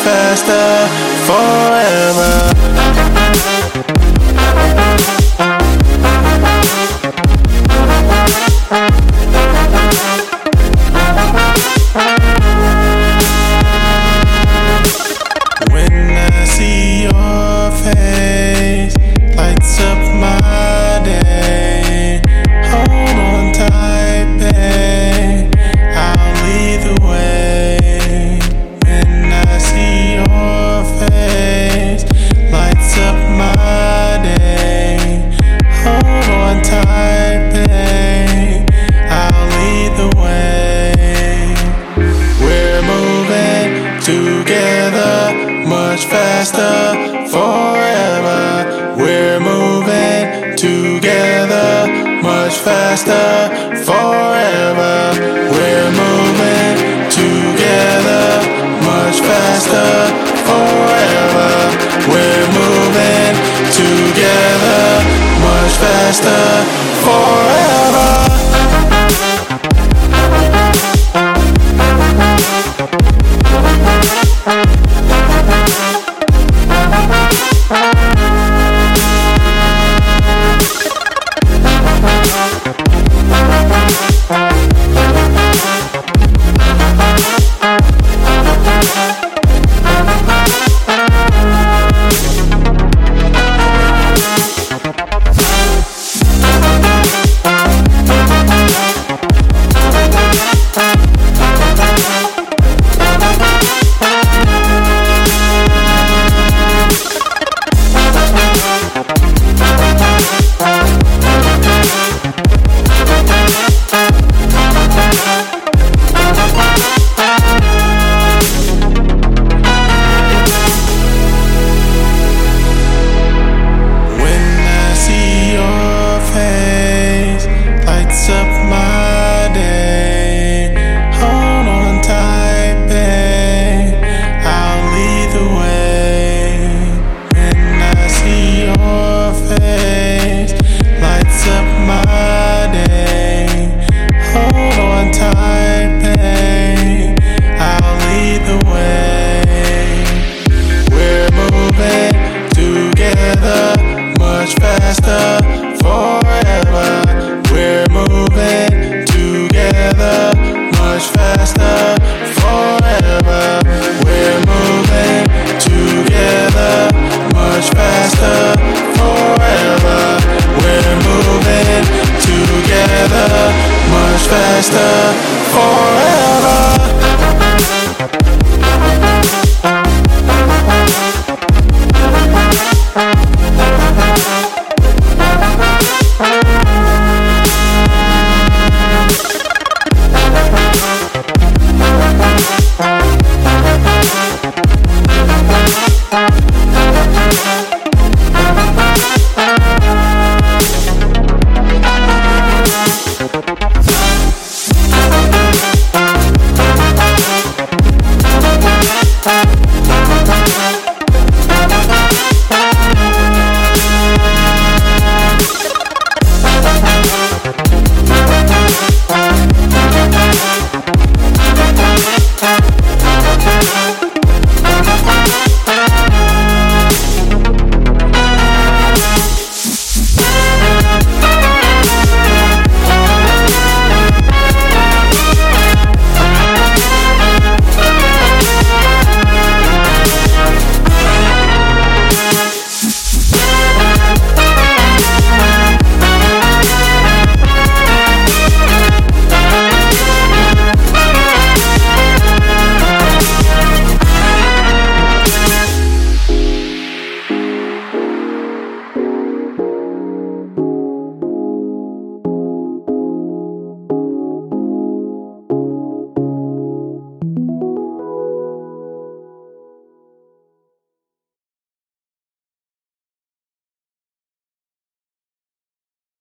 faster, forever. When I see your face, lights up my day. Hold on tight, babe, I'll lead the way. When I see your face, lights up my day. Hold on tight, babe, I'll lead the way. We're moving together, much faster, forever. We're moving together, much faster, forever. We're moving together, much faster, forever. We're moving together, much faster, forever. Much faster, forever. We're moving together, much faster, forever. We're moving together, much faster, forever. We're moving together, much faster.